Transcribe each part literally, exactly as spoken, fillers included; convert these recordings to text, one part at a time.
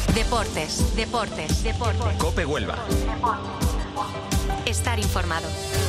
Deportes, deportes, deportes. COPE Huelva. Estar informado.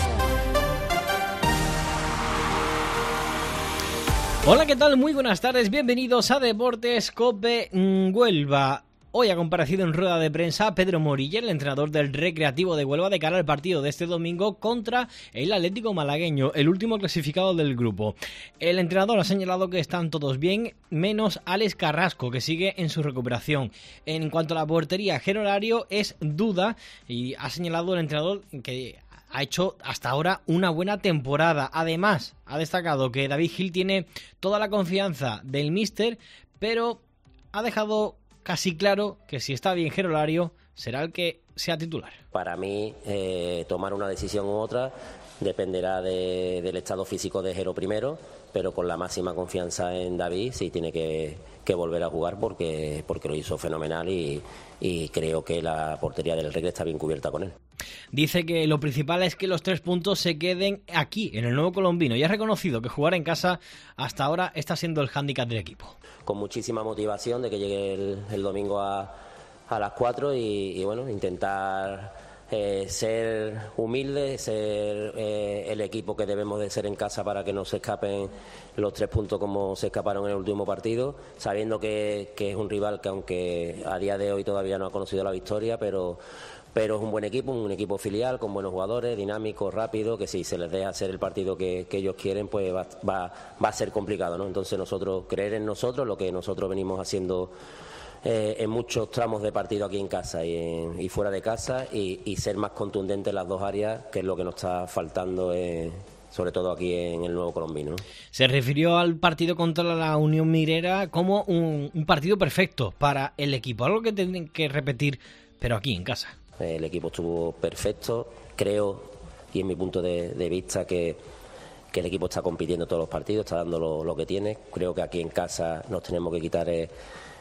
Hola, ¿qué tal? Muy buenas tardes, bienvenidos a Deportes COPE Huelva. Hoy ha comparecido en rueda de prensa Pedro Morilla, el entrenador del Recreativo de Huelva, de cara al partido de este domingo contra el Atlético Malagueño, el último clasificado del grupo. El entrenador ha señalado que están todos bien, menos Alex Carrasco, que sigue en su recuperación. En cuanto a la portería, Jero Lario es duda y ha señalado el entrenador que ha hecho hasta ahora una buena temporada. Además, ha destacado que David Gil tiene toda la confianza del míster, pero ha dejado casi claro que si está bien Jero Lario, será el que sea titular. Para mí, eh, tomar una decisión u otra dependerá de, del estado físico de Jero primero, pero con la máxima confianza en David, sí tiene que, que volver a jugar porque, porque lo hizo fenomenal y, y creo que la portería del Recre está bien cubierta con él. Dice que lo principal es que los tres puntos se queden aquí, en el Nuevo Colombino, y ha reconocido que jugar en casa hasta ahora está siendo el hándicap del equipo. Con muchísima motivación de que llegue el, el domingo a, a las cuatro y, y bueno, intentar eh, ser humildes, ser eh, el equipo que debemos de ser en casa para que no se escapen los tres puntos como se escaparon en el último partido, sabiendo que, que es un rival que aunque a día de hoy todavía no ha conocido la victoria, pero pero es un buen equipo, un equipo filial con buenos jugadores, dinámico, rápido, que si se les deja hacer el partido que, que ellos quieren, pues va, va, va a ser complicado, ¿no? Entonces nosotros, creer en nosotros, lo que nosotros venimos haciendo eh, en muchos tramos de partido aquí en casa y, en, y fuera de casa, y, y ser más contundentes en las dos áreas, que es lo que nos está faltando eh, sobre todo aquí en el Nuevo Colombino. Se refirió al partido contra la Unión Minera como un, un partido perfecto para el equipo, algo que tienen que repetir, pero aquí en casa. El equipo estuvo perfecto, creo, y en mi punto de, de vista, que, que el equipo está compitiendo todos los partidos, está dando lo, lo que tiene. Creo que aquí en casa nos tenemos que quitar eh,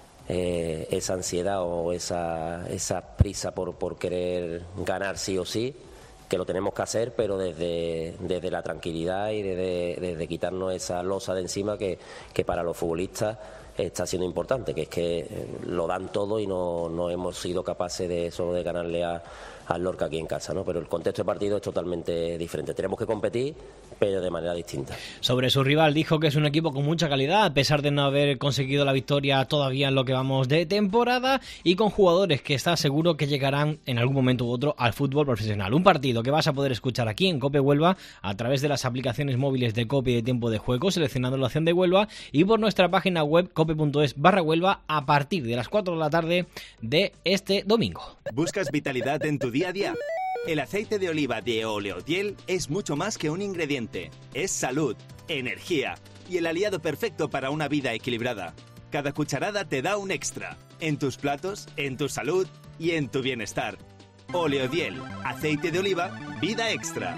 eh, esa ansiedad o esa, esa prisa por, por querer ganar sí o sí, que lo tenemos que hacer, pero desde, desde la tranquilidad y desde, desde quitarnos esa losa de encima que, que para los futbolistas está siendo importante, que es que lo dan todo y no, no hemos sido capaces de solo de ganarle a, al Lorca aquí en casa, ¿no? Pero el contexto de partido es totalmente diferente. Tenemos que competir, pero de manera distinta. Sobre su rival dijo que es un equipo con mucha calidad, a pesar de no haber conseguido la victoria todavía en lo que vamos de temporada, y con jugadores que está seguro que llegarán en algún momento u otro al fútbol profesional. Un partido que vas a poder escuchar aquí en COPE Huelva a través de las aplicaciones móviles de COPE y de Tiempo de Juego, seleccionando la opción de Huelva, y por nuestra página web cope punto es barra Huelva a partir de las cuatro de la tarde de este domingo. ¿Buscas vitalidad en tu día a día? El aceite de oliva de Oleodiel es mucho más que un ingrediente. Es salud, energía y el aliado perfecto para una vida equilibrada. Cada cucharada te da un extra. En tus platos, en tu salud y en tu bienestar. Oleodiel, aceite de oliva, vida extra.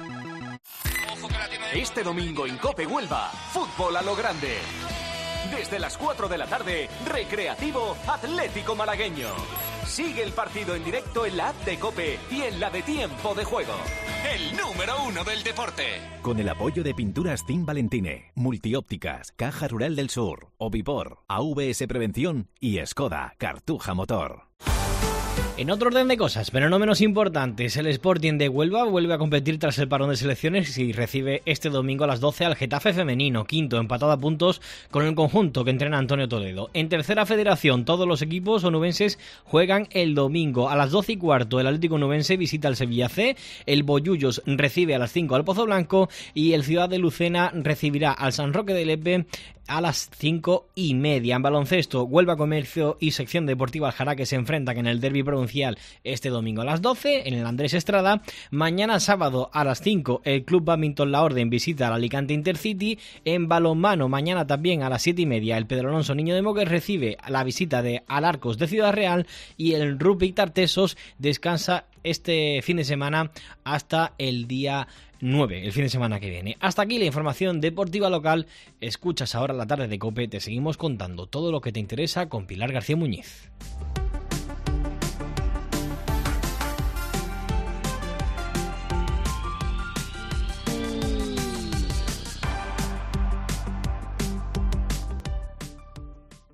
Este domingo en COPE Huelva, fútbol a lo grande. Desde las cuatro de la tarde, Recreativo Atlético Malagueño. Sigue el partido en directo en la app de COPE y en la de Tiempo de Juego. El número uno del deporte. Con el apoyo de Pinturas Team Valentine, Multiópticas, Caja Rural del Sur, Ovipor, A V S Prevención y Skoda Cartuja Motor. En otro orden de cosas, pero no menos importantes, el Sporting de Huelva vuelve a competir tras el parón de selecciones y recibe este domingo a las doce al Getafe femenino, quinto, empatado a puntos con el conjunto que entrena Antonio Toledo. En tercera federación, todos los equipos onubenses juegan el domingo a las doce y cuarto. El Atlético Onubense visita al Sevilla C, el Bollullos recibe a las cinco al Pozo Blanco y el Ciudad de Lucena recibirá al San Roque de Lepe a las cinco y media. En baloncesto, Huelva Comercio y Sección Deportiva Aljara, que se enfrentan en el derbi provincial este domingo a las doce en el Andrés Estrada. Mañana sábado a las cinco el Club Badminton La Orden visita al Alicante Intercity. En balonmano, mañana también a las siete y media el Pedro Alonso Niño de Moguer recibe la visita de Alarcos de Ciudad Real y el Rugby Tartesos descansa este fin de semana hasta el día nueve, el fin de semana que viene. Hasta aquí la información deportiva local. Escuchas ahora la tarde de COPE. Te seguimos contando todo lo que te interesa con Pilar García Muñiz.